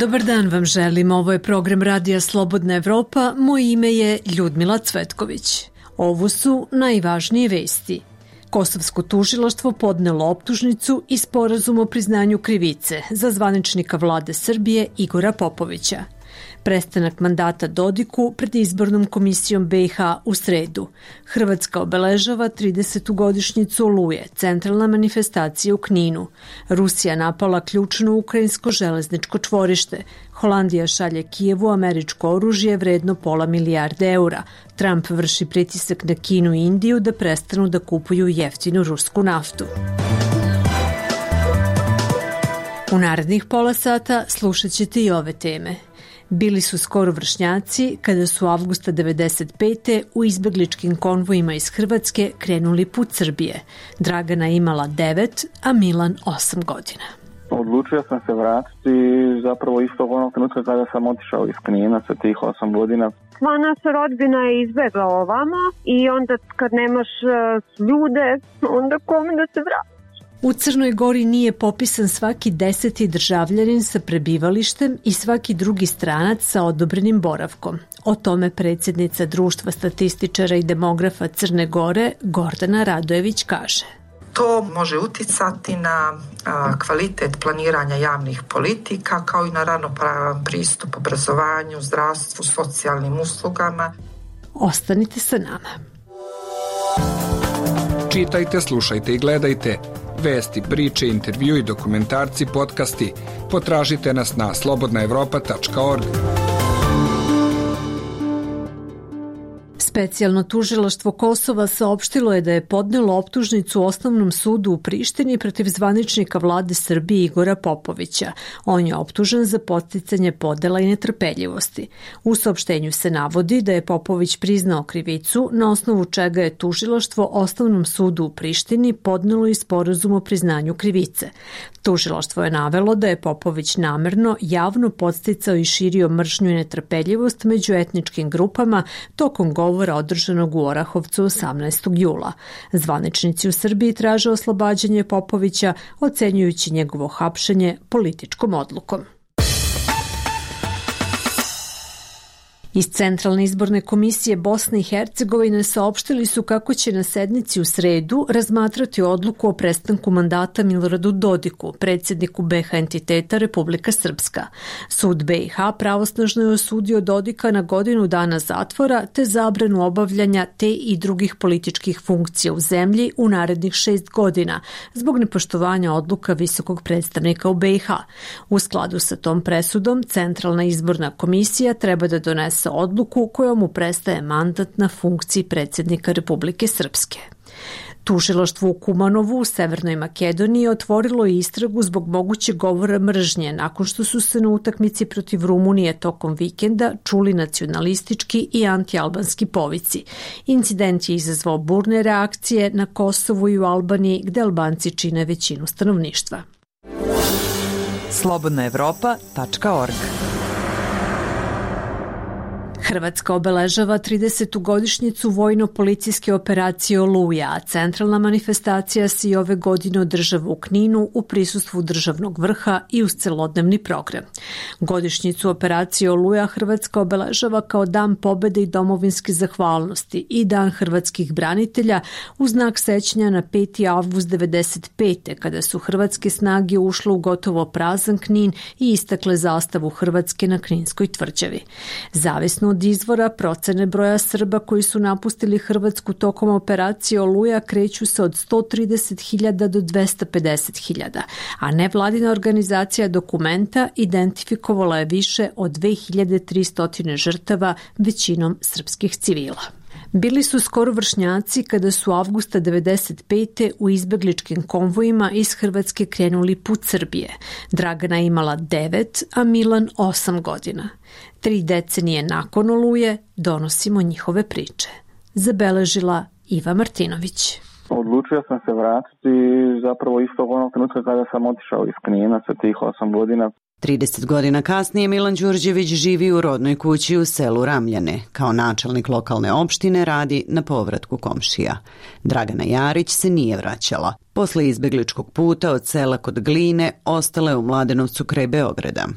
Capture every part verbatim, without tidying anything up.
Dobar dan vam želim, ovo je program Radija Slobodna Evropa, moje ime je Ljudmila Cvetković. Ovo su najvažnije vesti. Kosovsko tužilaštvo podnelo optužnicu i sporazum o priznanju krivice za zvaničnika vlade Srbije Igora Popovića. Prestanak mandata Dodiku pred izbornom komisijom B i H u sredu. Hrvatska obeležava tridesetu godišnjicu Oluje, centralna manifestacija u Kninu. Rusija napala ključno ukrajinsko železničko čvorište. Holandija šalje Kijevu američko oružje vredno pola milijarde eura. Trump vrši pritisak na Kinu i Indiju da prestanu da kupuju jeftinu rusku naftu. U narednih pola sata slušat ćete i ove teme. Bili su skoro vršnjaci kada su avgusta devedeset pete u izbegličkim konvojima iz Hrvatske krenuli put Srbije. Dragana imala devet, a Milan osam godina. Odlučio sam se vratiti zapravo istog onog trenutka kada sam otišao iz Knina sa tih osam godina. Sva naša rodbina je izbegla ovamo i onda kad nemaš ljude, onda kome da se vrati? U Crnoj Gori nije popisan svaki deseti državljanin sa prebivalištem i svaki drugi stranac sa odobrenim boravkom. O tome predsjednica Društva statističara i demografa Crne Gore Gordana Radojević kaže. To može uticati na a, kvalitet planiranja javnih politika kao i na ravnopravan pristup obrazovanju, zdravstvu, socijalnim uslugama. Ostanite sa nama. Čitajte, slušajte i gledajte vesti, priče, intervju i dokumentarci, podcasti. Potražite nas na slobodna evropa tačka org. Specijalno tužilaštvo Kosova saopštilo je da je podnelo optužnicu Osnovnom sudu u Prištini protiv zvaničnika vlade Srbije Igora Popovića. On je optužen za podsticanje podela i netrpeljivosti. U saopštenju se navodi da je Popović priznao krivicu, na osnovu čega je tužilaštvo Osnovnom sudu u Prištini podnelo i sporazum o priznanju krivice. Tužilaštvo je navelo da je Popović namerno javno podsticao i širio mržnju i netrpeljivost među etničkim grupama tokom govora održanog u Orahovcu osamnaestog jula. Zvaničnici u Srbiji traže oslobađanje Popovića, ocenjujući njegovo hapšenje političkom odlukom. Iz Centralne izborne komisije Bosne i Hercegovine saopštili su kako će na sednici u sredu razmatrati odluku o prestanku mandata Miloradu Dodiku, predsjedniku B i H entiteta Republika Srpska. Sud B i H pravosnažno je osudio Dodika na godinu dana zatvora te zabranu obavljanja te i drugih političkih funkcija u zemlji u narednih šest godina zbog nepoštovanja odluka visokog predstavnika u B i H. U skladu sa tom presudom, Centralna izborna komisija treba da donese odluku kojom mu prestaje mandat na funkciji predsjednika Republike Srpske. Tužilaštvo u Kumanovu u Severnoj Makedoniji otvorilo je istragu zbog mogućeg govora mržnje nakon što su se na utakmici protiv Rumunije tokom vikenda čuli nacionalistički i antialbanski povici. Incident je izazvao burne reakcije na Kosovu i u Albaniji gde Albanci čine većinu stanovništva. slobodna evropa tačka org. Hrvatska obeležava tridesetu godišnjicu vojno-policijske operacije Oluja, a centralna manifestacija se i ove godine održava u Kninu u prisustvu državnog vrha i uz celodnevni program. Godišnjicu operacije Oluja Hrvatska obeležava kao Dan pobede i domovinske zahvalnosti i Dan hrvatskih branitelja u znak sećanja na peti avgust devedeset pete kada su hrvatske snage ušle u gotovo prazan Knin i istakle zastavu Hrvatske na Kninskoj tvrđavi. Zavisno od izvora, procene broja Srba koji su napustili Hrvatsku tokom operacije Oluja kreću se od sto trideset hiljada do dvesta pedeset hiljada, a nevladina organizacija Dokumenta identifikovala je više od dve hiljade tristo žrtava, većinom srpskih civila. Bili su skoro vršnjaci kada su avgusta devedeset pete u izbegličkim konvojima iz Hrvatske krenuli put Srbije. Dragana imala devet, a Milan osam godina. Tri decenije nakon Oluje donosimo njihove priče. Zabeležila Iva Martinović. Odlučio sam se vratiti zapravo istog onog trenutka kada sam otišao iz Knina sa tih osam godina. trideset godina kasnije Milan Đurđević živi u rodnoj kući u selu Ramljane. Kao načelnik lokalne opštine radi na povratku komšija. Dragana Jarić se nije vraćala. Posle izbegličkog puta od sela kod Gline ostala je u Mladenovcu kraj Beograda.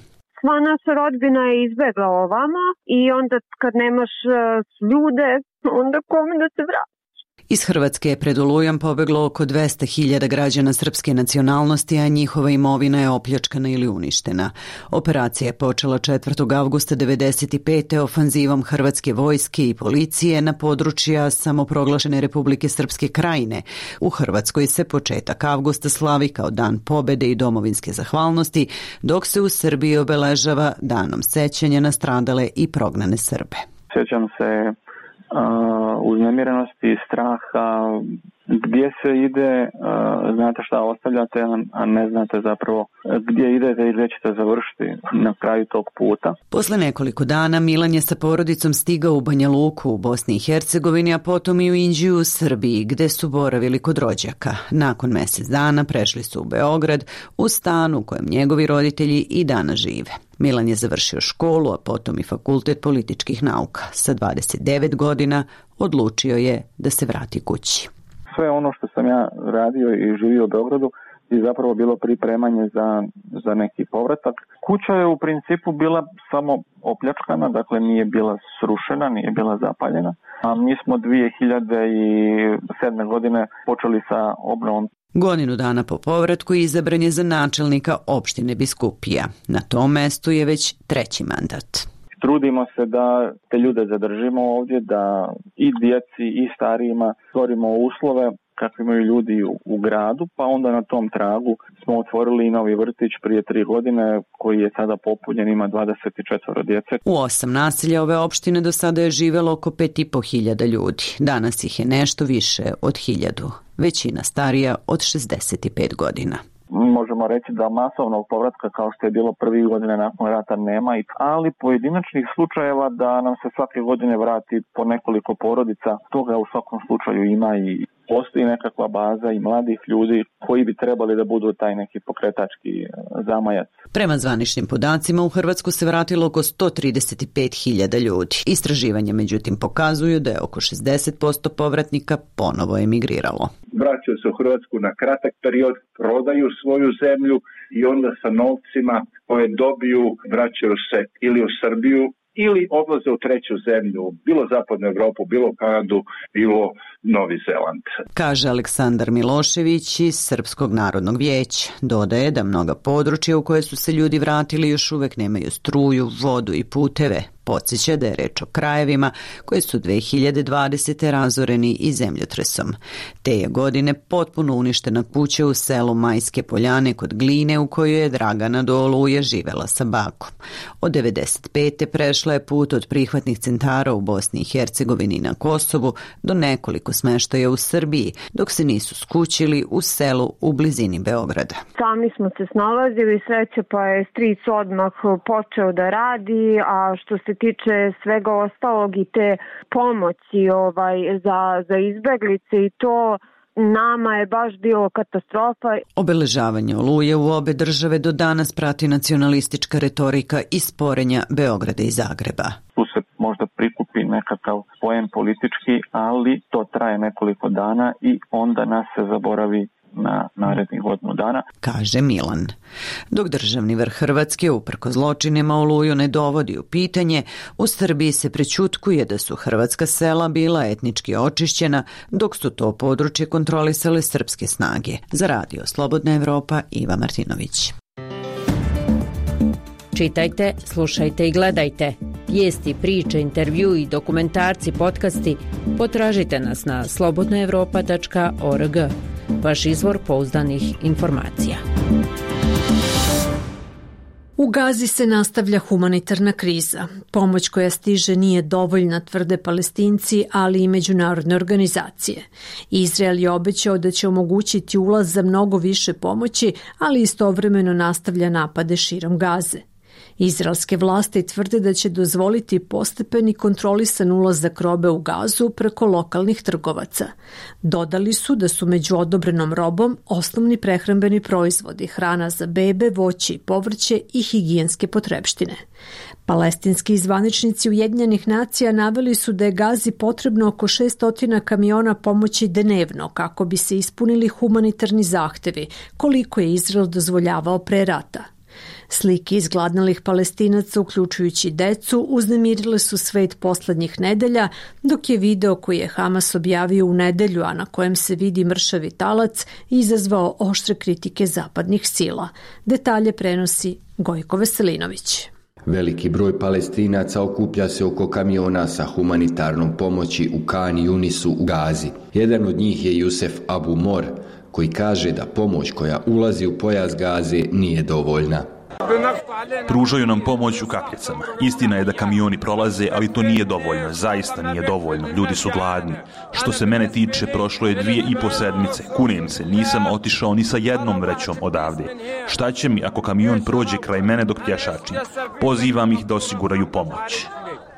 Sva naša rodbina je izbegla ovamo i onda kad nemaš ljude, onda kome da se vrati? Iz Hrvatske je pred Olujom pobeglo oko dvesta hiljada građana srpske nacionalnosti, a njihova imovina je opljačkana ili uništena. Operacija je počela četvrtog avgusta devedeset pete ofanzivom hrvatske vojske i policije na područja samoproglašene Republike Srpske Krajine. U Hrvatskoj se početak avgusta slavi kao Dan pobede i domovinske zahvalnosti, dok se u Srbiji obeležava Danom sećanja na stradale i prognane Srbe. Sjećam se Uh, uznemirenosti, straha, gdje se ide, uh, znate šta ostavljate, a ne znate zapravo gdje idete i gdje ćete završiti na kraju tog puta. Posle nekoliko dana Milan je sa porodicom stigao u Banja Luku u Bosni i Hercegovini, a potom i u Inđiju u Srbiji, gde su boravili kod rođaka. Nakon mjesec dana prešli su u Beograd, u stan u kojem njegovi roditelji i danas žive. Milan je završio školu, a potom i fakultet političkih nauka. Sa dvadeset devet godina odlučio je da se vrati kući. Sve ono što sam ja radio i živio u Beogradu je zapravo bilo pripremanje za, za neki povratak. Kuća je u principu bila samo opljačkana, dakle nije bila srušena, nije bila zapaljena. A mi smo dvije hiljade sedme godine počeli sa obnovom. Godinu dana po povratku izabran je za načelnika opštine Biskupija. Na tom mestu je već treći mandat. Trudimo se da te ljude zadržimo ovdje, da i djeci i starijima stvorimo uslove kakve imaju ljudi u, u gradu, pa onda na tom tragu smo otvorili i novi vrtić prije tri godine koji je sada popunjen, ima dvadeset četiri djece. U osam naselja ove opštine do sada je živelo oko pet i po hiljada ljudi. Danas ih je nešto više od hiljadu. Većina starija od šezdeset pet godina. Možemo reći da masovnog povratka kao što je bilo prvih godina nakon rata nema, ali pojedinačnih slučajeva da nam se svake godine vrati po nekoliko porodica, toga u svakom slučaju ima i postoji nekakva baza i mladih ljudi koji bi trebali da budu taj neki pokretački zamajac. Prema zvaničnim podacima u Hrvatsku se vratilo oko sto trideset pet hiljada ljudi. Istraživanja međutim pokazuju da je oko šezdeset posto povratnika ponovo emigriralo. Vraćaju se u Hrvatsku na kratak period, prodaju svoju zemlju i onda sa novcima koje dobiju vraćaju se ili u Srbiju ili odlaze u treću zemlju, bilo zapadnu Evropu, bilo Kanadu, bilo Novi Zeland. Kaže Aleksandar Milošević iz Srpskog narodnog vijeća. Dodaje da mnoga područja u koje su se ljudi vratili još uvek nemaju struju, vodu i puteve. Podsjeća da je reč o krajevima koje su dve hiljade dvadesete razoreni i zemljotresom. Te je godine potpuno uništena kuća u selu Majske Poljane kod Gline u kojoj je Dragana do Oluje živela sa bakom. Od devedeset pete prešla je put od prihvatnih centara u Bosni i Hercegovini na Kosovu do nekoliko smeštaja u Srbiji, dok se nisu skućili u selu u blizini Beograda. Sami smo se snalazili, sreće pa je stric odmah počeo da radi, a što se tiče svega ostalog i te pomoći ovaj, za, za izbeglice i to nama je baš bilo katastrofa. Obeležavanje Oluje u obe države do danas prati nacionalistička retorika i sporenja Beograda i Zagreba. Tu se možda prikupi nekakav poen politički, ali to traje nekoliko dana i onda nas se zaboravi na narednih godinu dana, kaže Milan. Dok državni vrh Hrvatske uprko zločinima Oluju ne dovodi u pitanje, u Srbiji se prećutkuje da su hrvatska sela bila etnički očišćena, dok su to područje kontrolisale srpske snage. Za Radio Slobodna Evropa, Iva Martinović. Čitajte, slušajte i gledajte. Vijesti, priče, intervju i dokumentarci, podcasti potražite nas na slobodna evropa tačka org. Vaš izvor pouzdanih informacija. U Gazi se nastavlja humanitarna kriza. Pomoć koja stiže nije dovoljna, tvrde Palestinci, ali i međunarodne organizacije. Izrael je obećao da će omogućiti ulaz za mnogo više pomoći, ali istovremeno nastavlja napade širom Gaze. Izraelske vlasti tvrde da će dozvoliti postepeni kontrolisan ulazak robe u Gazu preko lokalnih trgovaca. Dodali su da su među odobrenom robom osnovni prehrambeni proizvodi, hrana za bebe, voće i povrće i higijenske potrepštine. Palestinski zvaničnici Ujedinjenih nacija naveli su da je Gazi potrebno oko šesto kamiona pomoći dnevno kako bi se ispunili humanitarni zahtevi, koliko je Izrael dozvoljavao pre rata. Slike izgladnelih Palestinaca, uključujući decu, uznemirile su svet poslednjih nedelja, dok je video koji je Hamas objavio u nedelju, a na kojem se vidi mršavi talac, izazvao oštre kritike zapadnih sila. Detalje prenosi Gojko Veselinović. Veliki broj Palestinaca okuplja se oko kamiona sa humanitarnom pomoći u Kan Yunisu u Gazi. Jedan od njih je Jusef Abu Mor, koji kaže da pomoć koja ulazi u pojas Gaze nije dovoljna. Pružaju nam pomoć u kapljicama. Istina je da kamioni prolaze, ali to nije dovoljno. Zaista nije dovoljno. Ljudi su gladni. Što se mene tiče, prošlo je dvije i po sedmice. Kunem se, nisam otišao ni sa jednom vrećom odavde. Šta će mi ako kamion prođe kraj mene dok pješačim? Pozivam ih da osiguraju pomoć.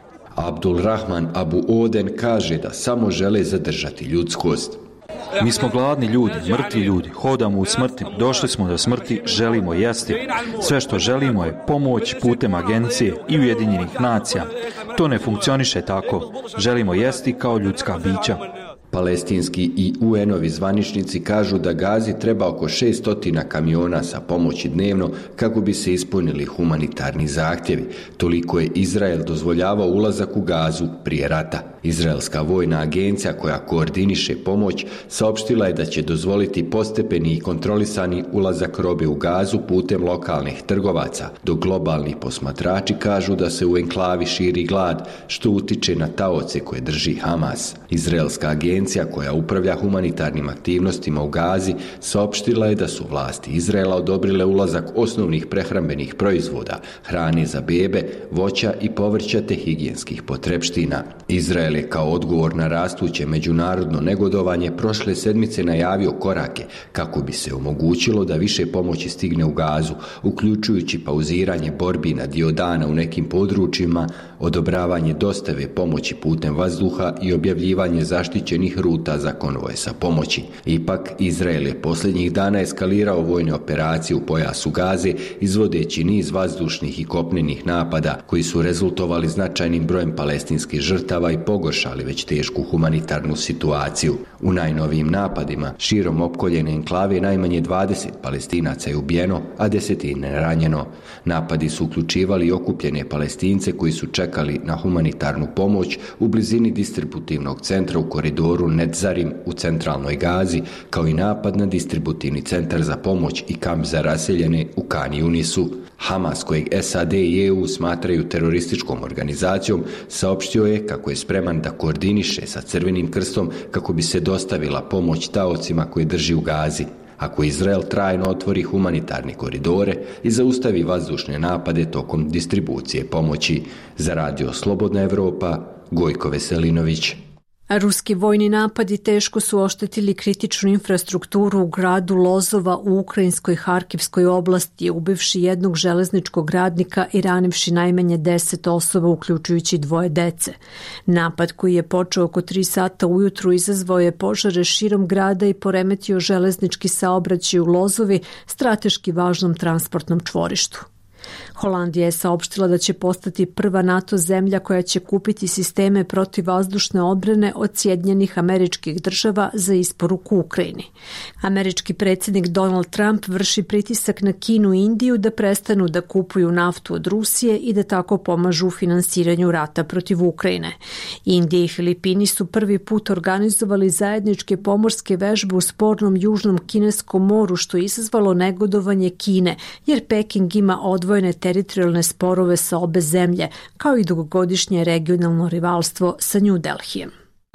Abdul Rahman Abu Oden kaže da samo žele zadržati ljudskost. Mi smo gladni ljudi, mrtvi ljudi, hodamo u smrti, došli smo do smrti, želimo jesti. Sve što želimo je pomoć putem agencije i Ujedinjenih nacija. To ne funkcioniše tako. Želimo jesti kao ljudska bića. Palestinski i U N-ovi zvaničnici kažu da Gazi treba oko šesto kamiona sa pomoći dnevno kako bi se ispunili humanitarni zahtjevi. Toliko je Izrael dozvoljavao ulazak u Gazu prije rata. Izraelska vojna agencija koja koordiniše pomoć saopštila je da će dozvoliti postepeni i kontrolisani ulazak robe u Gazu putem lokalnih trgovaca, dok globalni posmatrači kažu da se u enklavi širi glad, što utiče na taoce koje drži Hamas. Izraelska agencija koja upravlja humanitarnim aktivnostima u Gazi saopštila je da su vlasti Izraela odobrile ulazak osnovnih prehrambenih proizvoda, hrane za bebe, voća i povrća te higijenskih potrepština. Izrael je kao odgovor na rastuće međunarodno negodovanje prošle sedmice najavio korake kako bi se omogućilo da više pomoći stigne u Gazu, uključujući pauziranje borbi na dio dana u nekim područjima, odobravanje dostave pomoći putem vazduha i objavljivanje zaštićenih ruta za konvoje sa pomoći. Ipak, Izrael je posljednjih dana eskalirao vojne operacije u pojasu Gaze, izvodeći niz vazdušnih i kopnenih napada koji su rezultovali značajnim brojem palestinskih žrtava i pogoršali već tešku humanitarnu situaciju. U najnovijim napadima širom opkoljene enklave najmanje dvadeset Palestinaca je ubijeno, a desetine ranjeno. Napadi su uključivali i okupljene Palestince koji su čekali na humanitarnu pomoć u blizini distributivnog centra u koridoru Netzarim u centralnoj Gazi, kao i napad na distributivni centar za pomoć i kamp za raseljene u Kan Yunisu. Hamas, kojeg S A D i E U smatraju terorističkom organizacijom, saopštio je kako je spreman da koordiniše sa Crvenim krstom kako bi se dostavila pomoć taocima koje drži u Gazi. Ako Izrael trajno otvori humanitarne koridore i zaustavi vazdušne napade tokom distribucije pomoći. Za radio Slobodna Evropa, Gojko Veselinović. Ruski vojni napadi teško su oštetili kritičnu infrastrukturu u gradu Lozova u ukrajinskoj Harkivskoj oblasti, ubivši jednog železničkog radnika i ranivši najmanje deset osoba, uključujući dvoje dece. Napad, koji je počeo oko tri sata ujutru, izazvao je požare širom grada i poremetio železnički saobraćaj u Lozovi, strateški važnom transportnom čvorištu. Holandija je saopštila da će postati prva NATO zemlja koja će kupiti sisteme protivvazdušne odbrane od Sjedinjenih Američkih Država za isporuku Ukrajini. Američki predsjednik Donald Trump vrši pritisak na Kinu i Indiju da prestanu da kupuju naftu od Rusije i da tako pomažu u finansiranju rata protiv Ukrajine. Indija i Filipini su prvi put organizovali zajedničke pomorske vežbe u spornom južnom kineskom moru, što je izazvalo negodovanje Kine, jer Peking ima odvojene teritorijalne sporove sa obe zemlje, kao i dugogodišnje regionalno rivalstvo sa New Delhijem.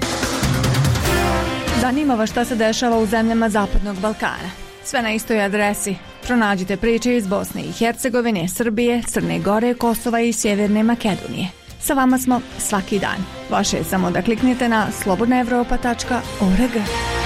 Zanima vas šta se dešava u zemljama Zapadnog Balkana? Sve na istoj adresi. Pronađite priče iz Bosne i Hercegovine, Srbije, Crne Gore, Kosova i Sjeverne Makedonije. Sa vama smo svaki dan. Vaše je samo da kliknete na slobodna evropa tačka org.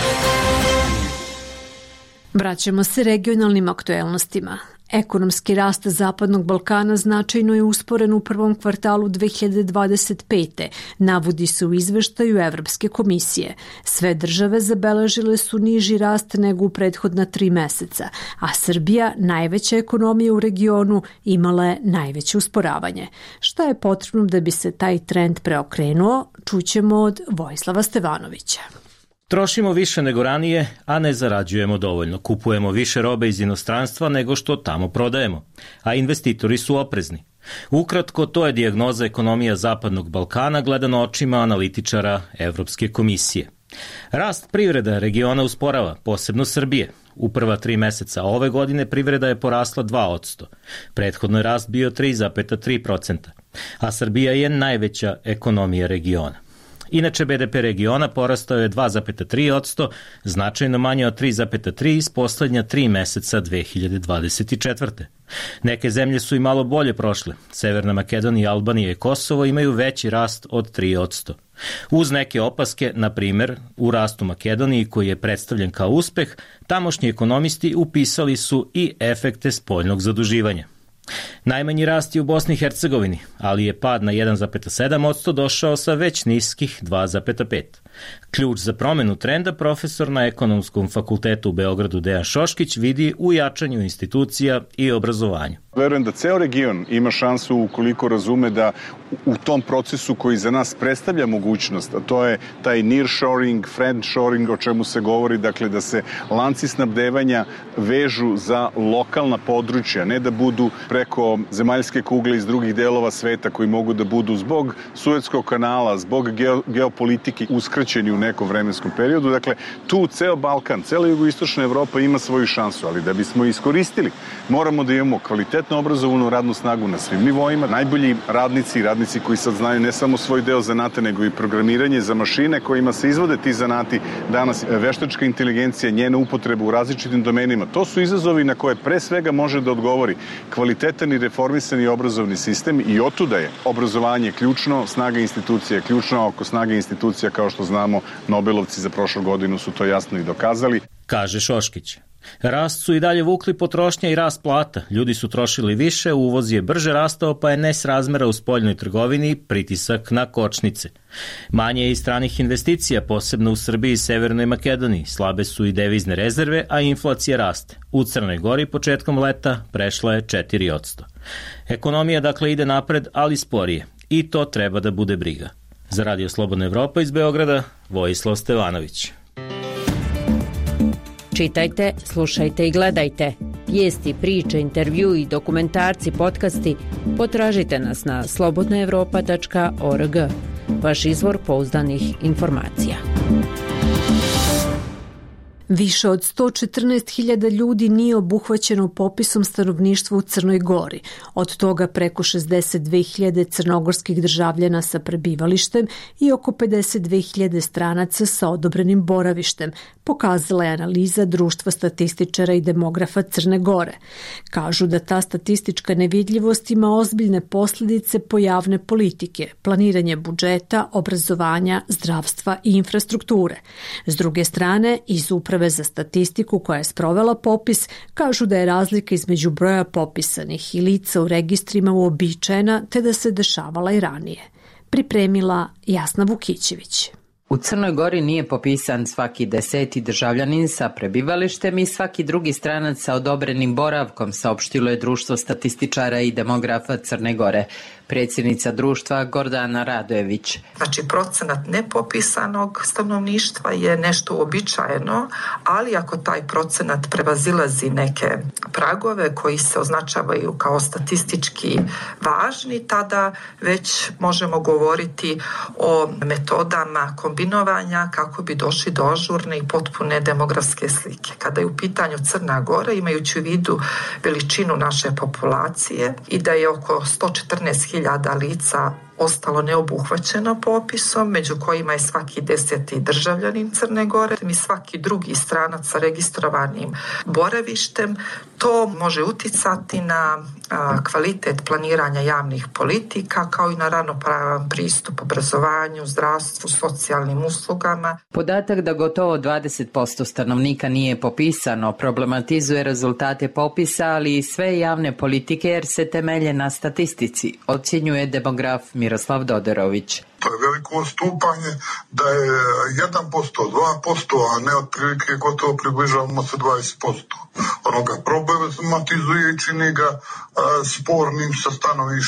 Vraćamo se regionalnim aktuelnostima. Ekonomski rast Zapadnog Balkana značajno je usporen u prvom kvartalu dve hiljade dvadeset pete, navodi se u izveštaju Evropske komisije. Sve države zabeležile su niži rast nego u prethodna tri meseca, a Srbija, najveća ekonomija u regionu, imala je najveće usporavanje. Šta je potrebno da bi se taj trend preokrenuo, čućemo od Vojislava Stevanovića. Trošimo više nego ranije, a ne zarađujemo dovoljno. Kupujemo više robe iz inostranstva nego što tamo prodajemo, a investitori su oprezni. Ukratko, to je dijagnoza ekonomija Zapadnog Balkana gledano očima analitičara Evropske komisije. Rast privreda regiona usporava, posebno Srbije. U prva tri meseca ove godine privreda je porasla dva posto. Prethodno je rast bio tri zarez tri posto, a Srbija je najveća ekonomija regiona. Inače, be de pe regiona porastao je dva zarez tri posto, značajno manje od tri zarez tri iz poslednja tri meseca dve hiljade dvadeset četvrte. Neke zemlje su i malo bolje prošle. Severna Makedonija, Albanija i Kosovo imaju veći rast od tri posto. Uz neke opaske, na primer, u rastu Makedoniji koji je predstavljen kao uspeh, tamošnji ekonomisti upisali su i efekte spoljnog zaduživanja. Najmanji rast je u Bosni i Hercegovini, ali je pad na jedan zarez sedam posto došao sa već niskih dva zarez pet. Ključ za promenu trenda profesor na Ekonomskom fakultetu u Beogradu Dejan Šoškić vidi u jačanju institucija i obrazovanju. Verujem da ceo region ima šansu ukoliko razume da u tom procesu koji za nas predstavlja mogućnost, a to je taj nearshoring, friendshoring, o čemu se govori, dakle da se lanci snabdevanja vežu za lokalna područja, ne da budu preko zemaljske kugle iz drugih delova sveta koji mogu da budu zbog Suetskog kanala, zbog geopolitike uskraćeni u nekom vremenskom periodu. Dakle, tu ceo Balkan, cela jugoistočna Evropa ima svoju šansu, ali da bismo iskoristili, moramo da imamo kvalitetno obrazovanu radnu snagu na svim nivoima, najbolji radnici i radnici koji sad znaju ne samo svoj deo zanata, nego i programiranje za mašine kojima se izvode ti zanati. Danas veštačka inteligencija, njena upotreba u različitim domenima, to su izazovi na koje pre svega može da odgovori kvalitetan i reformisani obrazovni sistem i otuda je obrazovanje ključno, snaga institucija je ključno, oko snage institucija, kao što znamo, Nobelovci za prošlu godinu su to jasno i dokazali. Kaže Šoškić. Rast su i dalje vukli potrošnja i rast plata. Ljudi su trošili više, uvoz je brže rastao, pa je nesrazmera u spoljnoj trgovini pritisak na kočnice. Manje je i stranih investicija, posebno u Srbiji i Severnoj Makedoniji. Slabe su i devizne rezerve, a inflacija raste. U Crnoj Gori početkom leta prešla je četiri posto. Ekonomija dakle ide napred, ali sporije. I to treba da bude briga. Za Radio Slobodna Evropa iz Beograda, Vojislav Stevanović. Čitajte, slušajte i gledajte. Vijesti, priče, intervju i dokumentarci, podcasti potražite nas na slobodna evropa tačka org. Vaš izvor pouzdanih informacija. Više od sto četrnaest hiljada ljudi nije obuhvaćeno popisom stanovništva u Crnoj Gori, od toga preko šezdeset dve hiljade crnogorskih državljana sa prebivalištem i oko pedeset dve hiljade stranaca sa odobrenim boravištem, pokazala je analiza Društva statističara i demografa Crne Gore. Kažu da ta statistička nevidljivost ima ozbiljne posljedice po javne politike, planiranje budžeta, obrazovanja, zdravstva i infrastrukture. S druge strane, iz Uprave za statistiku koja je sprovela popis kažu da je razlika između broja popisanih i lica u registrima uobičajena te da se dešavala i ranije. Pripremila Jasna Vukićević. U Crnoj Gori nije popisan svaki deseti državljanin sa prebivalištem i svaki drugi stranac sa odobrenim boravkom, saopštilo je Društvo statističara i demografa Crne Gore. Predsjednica društva Gordana Radojević. Znači, procenat nepopisanog stanovništva je nešto uobičajeno, ali ako taj procenat prevazilazi neke pragove koji se označavaju kao statistički važni, tada već možemo govoriti o metodama kombinovanja kako bi došli do ažurne i potpune demografske slike. Kada je u pitanju Crna Gora, imajući u vidu veličinu naše populacije i da je oko sto četrnaest hiljada lica ostalo neobuhvaćeno popisom, među kojima je svaki deseti državljanin Crne Gore i svaki drugi stranac sa registrovanim boravištem, to može uticati na a, kvalitet planiranja javnih politika, kao i na ravnopravan pristup obrazovanju, zdravstvu, socijalnim uslugama. Podatak da gotovo dvadeset posto stanovnika nije popisano problematizuje rezultate popisa, ali i sve javne politike jer se temelje na statistici, ocjenjuje demograf Miroslav Doderović. To je veliko odstupanje, da je jedan posto, dva posto, a ne otprilike gotovo približavamo se dvadeset posto. Ono ga problematizuje i čini ga a, spornim sa stanovišta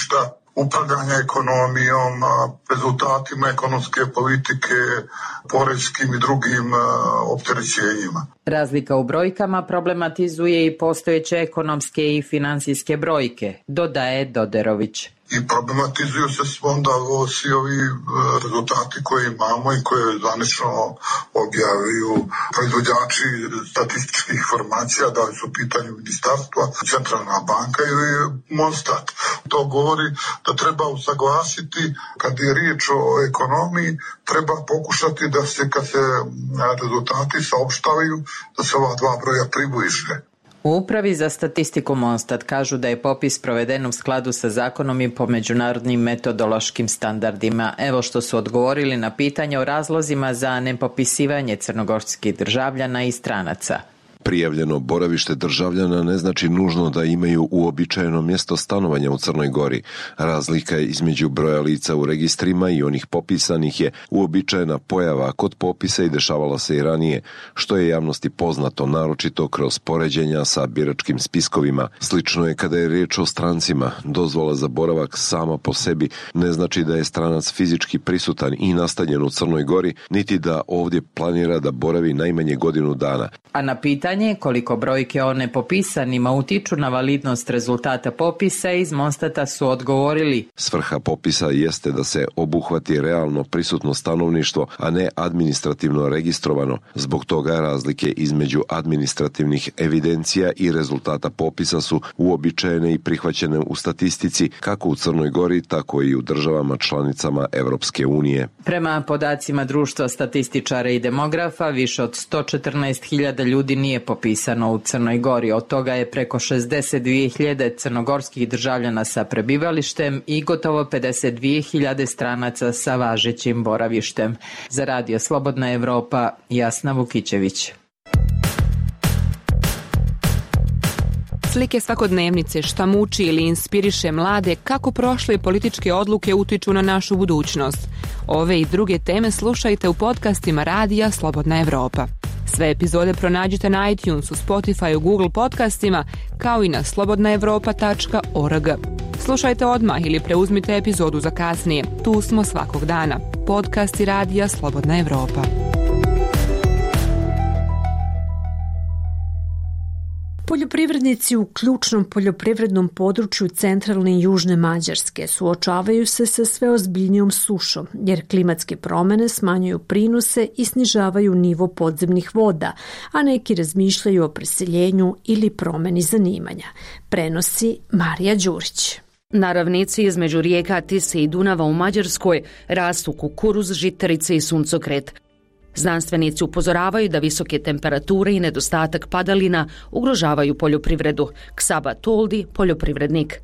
upravljanja ekonomijom, rezultatima ekonomske politike, poreskim i drugim opterećenjima. Razlika u brojkama problematizuje i postojeće ekonomske i finansijske brojke, dodaje Doderović. I problematizuju se onda svi ovi rezultati koje imamo i koje zvanično objavljuju proizvođači statističkih informacija, da li su u pitanju ministarstva, Centralna banka ili Monstat. To govori da treba usaglasiti, kad je riječ o ekonomiji, treba pokušati da se, kad se rezultati saopštavaju, da se ova dva broja približe. U Upravi za statistiku Monstat kažu da je popis proveden u skladu sa zakonom i po međunarodnim metodološkim standardima. Evo što su odgovorili na pitanje o razlozima za nepopisivanje crnogorskih državljana i stranaca. Prijavljeno boravište državljana ne znači nužno da imaju uobičajeno mjesto stanovanja u Crnoj Gori. Razlika između broja lica u registrima i onih popisanih je uobičajena pojava kod popisa i dešavalo se i ranije, što je javnosti poznato, naročito kroz poređenja sa biračkim spiskovima. Slično je kada je riječ o strancima. Dozvola za boravak sama po sebi ne znači da je stranac fizički prisutan i nastanjen u Crnoj Gori, niti da ovdje planira da boravi najmanje godinu dana. A na pitanje koliko brojke o nepopisanima utiču na validnost rezultata popisa, iz Monstata su odgovorili: svrha popisa jeste da se obuhvati realno prisutno stanovništvo, a ne administrativno registrovano. Zbog toga razlike između administrativnih evidencija i rezultata popisa su uobičajene i prihvaćene u statistici kako u Crnoj Gori, tako i u državama članicama Evropske unije. Prema podacima Društva statističara i demografa, više od sto četrnaest hiljada ljudi nije popisano u Crnoj Gori. Od toga je preko šezdeset dvije hiljade crnogorskih državljana sa prebivalištem i gotovo pedeset dvije hiljade stranaca sa važećim boravištem. Za Radio Slobodna Evropa, Jasna Vukićević. Slike svakodnevnice, šta muči ili inspiriše mlade, kako prošle političke odluke utiču na našu budućnost. Ove i druge teme slušajte u podcastima Radija Slobodna Evropa. Sve epizode pronađite na iTunesu, Spotifyu, Google podcastima, kao i na slobodna evropa tačka org. Slušajte odmah ili preuzmite epizodu za kasnije. Tu smo svakog dana. Podcasti Radija Slobodna Evropa. Poljoprivrednici u ključnom poljoprivrednom području centralne i južne Mađarske suočavaju se sa sve ozbiljnijom sušom, jer klimatske promjene smanjuju prinose i snižavaju nivo podzemnih voda, a neki razmišljaju o preseljenju ili promjeni zanimanja. Prenosi Marija Đurić. Na ravnici između rijeka Tise i Dunava u Mađarskoj rastu kukuruz, žitarice i suncokret. Znanstvenici upozoravaju da visoke temperature i nedostatak padalina ugrožavaju poljoprivredu. Ksaba Toldi, poljoprivrednik.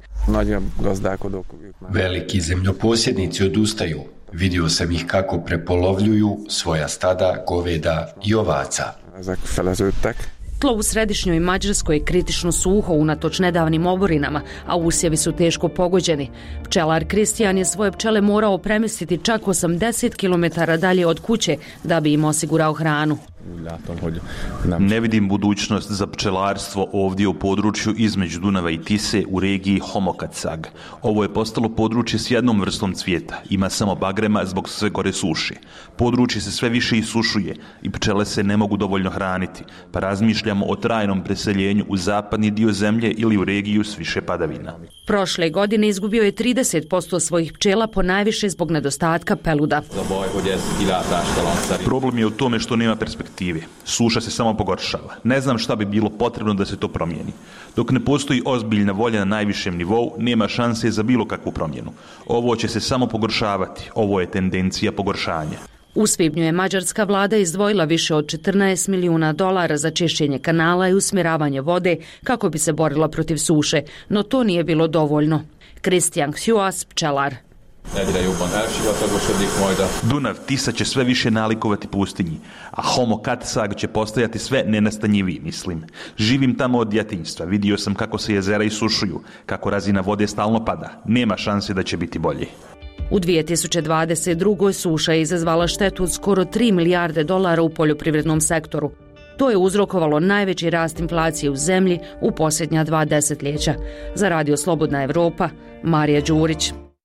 Veliki zemljoposjednici odustaju. Vidio sam ih kako prepolovljuju svoja stada, goveda i ovaca. Tlo u središnjoj Mađarskoj je kritično suho unatoč nedavnim oborinama, a usjevi su teško pogođeni. Pčelar Kristijan je svoje pčele morao premjestiti čak osamdeset kilometara dalje od kuće da bi im osigurao hranu. Ne vidim budućnost za pčelarstvo ovdje u području između Dunava i Tise u regiji Homokacag. Ovo je postalo područje s jednom vrstom cvijeta. Ima samo bagrema zbog sve gore suše. Područje se sve više isušuje i pčele se ne mogu dovoljno hraniti, pa razmišljamo o trajnom preseljenju u zapadni dio zemlje ili u regiju s više padavina. Prošle godine izgubio je trideset posto svojih pčela, po najviše zbog nedostatka peluda. Problem je u tome što nema perspektive. Suša se samo pogoršava. Ne znam šta bi bilo potrebno da se to promijeni. Dok ne postoji ozbiljna volja na najvišem nivou, nema šanse za bilo kakvu promjenu. Ovo će se samo pogoršavati. Ovo je tendencija pogoršanja. U svibnju je mađarska vlada izdvojila više od četrnaest milijuna dolara za čišćenje kanala i usmjeravanje vode kako bi se borila protiv suše, no to nije bilo dovoljno. Kristijan Hjuas, pčelar. Dunav Tisa će sve više nalikovati pustinji, a Homokacag će postajati sve nenastanjiviji, mislim. Živim tamo od djetinjstva, vidio sam kako se jezera isušuju, kako razina vode stalno pada. Nema šanse da će biti bolje. U dvije tisuće dvadeset druge. suša je izazvala štetu od skoro tri milijarde dolara u poljoprivrednom sektoru. To je uzrokovalo najveći rast inflacije u zemlji u posljednja dva desetljeća. Za Radio Slobodna Evropa, Marija Đurić.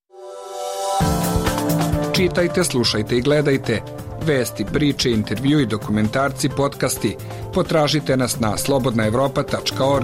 Čitajte, slušajte i gledajte vesti, priče, intervju i dokumentarci, podcasti. Potražite nas na slobodna evropa tačka org.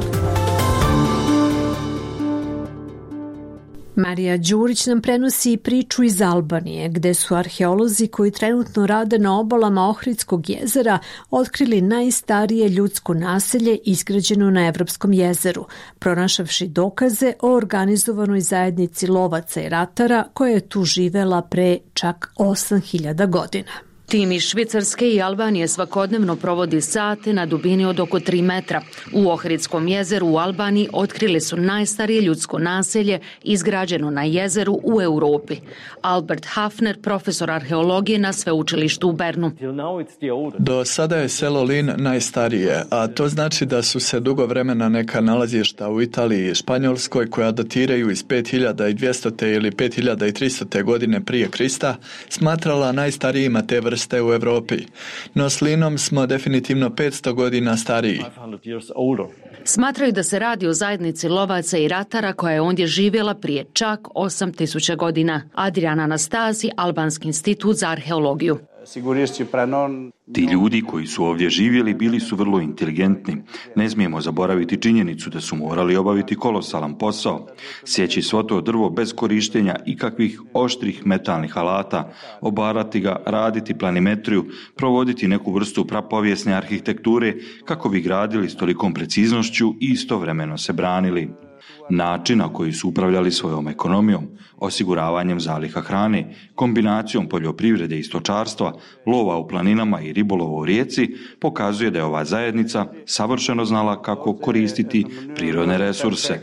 Marija Đurić nam prenosi priču iz Albanije, gde su arheolozi koji trenutno rade na obalama Ohridskog jezera otkrili najstarije ljudsko naselje izgrađeno na Evropskom jezeru, pronašavši dokaze o organizovanoj zajednici lovaca i ratara koja je tu živela pre čak osam hiljada godina. Tim iz Švicarske i Albanije svakodnevno provodi sate na dubini od oko tri metra. U Ohridskom jezeru u Albaniji otkrili su najstarije ljudsko naselje izgrađeno na jezeru u Europi. Albert Hafner, profesor arheologije na sveučilištu u Bernu. Do sada je selo Lin najstarije, a to znači da su se dugo vremena neka nalazišta u Italiji i Španjolskoj koja datiraju iz pet hiljada dvjesto. ili pet hiljada tristo. godine prije Krista smatrala najstarijima te vrste u Europi. No s Linom smo definitivno petsto godina stariji. Smatraju da se radi o zajednici lovaca i ratara koja je ondje živjela prije čak osam tisuća godina. Adrian Anastasi, Albanski institut za arheologiju. Ti ljudi koji su ovdje živjeli bili su vrlo inteligentni. Ne smijemo zaboraviti činjenicu da su morali obaviti kolosalan posao. Sjeći svo to drvo bez korištenja ikakvih oštrih metalnih alata, obarati ga, raditi planimetriju, provoditi neku vrstu prapovijesne arhitekture kako bi gradili s tolikom preciznošću i istovremeno se branili. Način na koji su upravljali svojom ekonomijom, osiguravanjem zaliha hrane, kombinacijom poljoprivrede i stočarstva, lova u planinama i ribolova u rijeci, pokazuje da je ova zajednica savršeno znala kako koristiti prirodne resurse.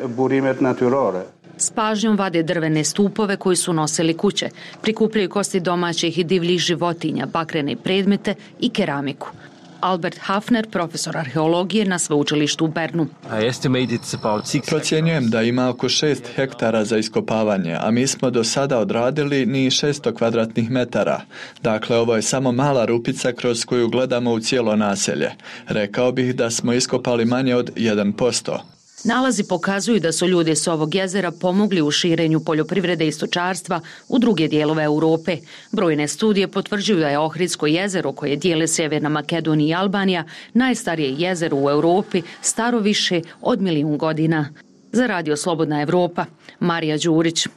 S pažnjom vade drvene stupove koji su nosili kuće, prikupljaju kosti domaćih i divljih životinja, bakrene predmete i keramiku. Albert Hafner, profesor arheologije na sveučilištu u Bernu. Procjenjujem da ima oko šest hektara za iskopavanje, a mi smo do sada odradili ni šesto kvadratnih metara. Dakle, ovo je samo mala rupica kroz koju gledamo u cijelo naselje. Rekao bih da smo iskopali manje od jedan posto. Nalazi pokazuju da su ljudi s ovog jezera pomogli u širenju poljoprivrede i stočarstva u druge dijelove Europe. Brojne studije potvrđuju da je Ohridsko jezero, koje dijele Sjeverna Makedonija i Albanija, najstarije jezero u Europi, staro više od milijun godina. Za Radio Slobodna Evropa, Marija Đurić.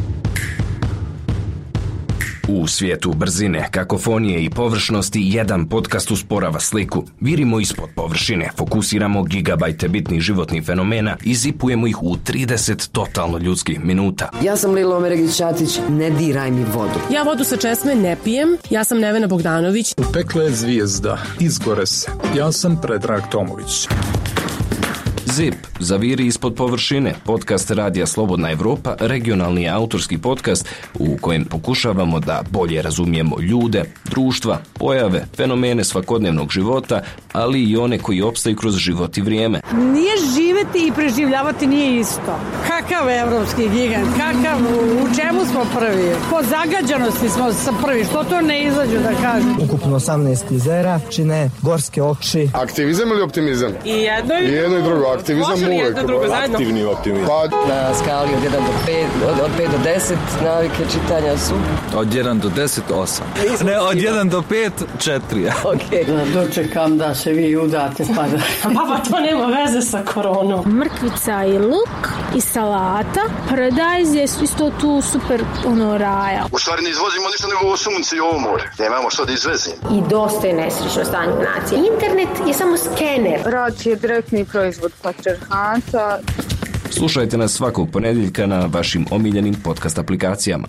U svijetu brzine, kakofonije i površnosti jedan podcast usporava sliku. Virimo ispod površine, fokusiramo gigabajte bitnih životnih fenomena i zipujemo ih u trideset totalno ljudskih minuta. Ja sam Lilo Omeregić-Ćatić, ne diraj mi vodu. Ja vodu sa česme ne pijem, ja sam Nevena Bogdanović. U pekle je zvijezda, izgore se. Ja sam Predrag Tomović. Zip, zaviri ispod površine, podcast Radija Slobodna Evropa, regionalni autorski podcast u kojem pokušavamo da bolje razumijemo ljude, društva, pojave, fenomene svakodnevnog života, ali i one koji opstaju kroz život i vrijeme. Nije živeti i preživljavati nije isto. Kakav evropski gigant, kakav, u čemu smo prvi? Po zagađanosti smo prvi, što to ne izađu da kažem? Ukupno osamnaest jezera, čine gorske oči. Aktivizam ili optimizam? I jedno i, I jedno i drugo. Aktivizam uvijek. Aktivni optimizam. Pa... Na skali od jedan do pet, od, od pet do deset navike čitanja su... Od jedan do deset, osam. Ne, od jedan do pet, četiri. Okej. Okay. Dočekam da se vi udate pa da... Pa to nema veze sa koronom. Mrkvica i luk i salata. Paradajz je isto tu super ono raja. U stvari ne izvozimo ništa nego ovo sunce i ovo more. Nemamo što da izvezimo. I dosta je nesrećno stanje nacije. Internet je samo skener. Rat je direktni proizvod patrijarhata. Slušajte nas svakog ponedjeljka na vašim omiljenim podcast aplikacijama.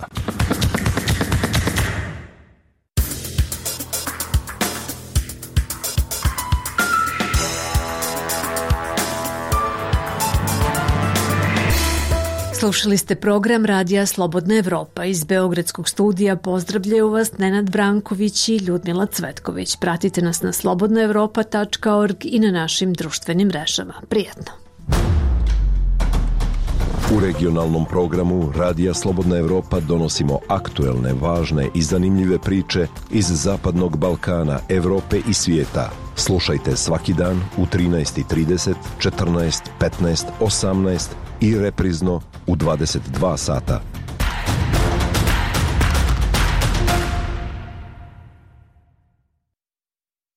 Slušali ste program Radija Slobodna Evropa. Iz Beogradskog studija pozdravljaju vas Nenad Branković i Ljudmila Cvetković. Pratite nas na slobodna evropa tačka org i na našim društvenim mrežama. Prijetno! U regionalnom programu Radija Slobodna Evropa donosimo aktuelne, važne i zanimljive priče iz Zapadnog Balkana, Evrope i svijeta. Slušajte svaki dan u trinaest i trideset, četrnaest, petnaest, osamnaest i reprizno u dvadeset dva sata.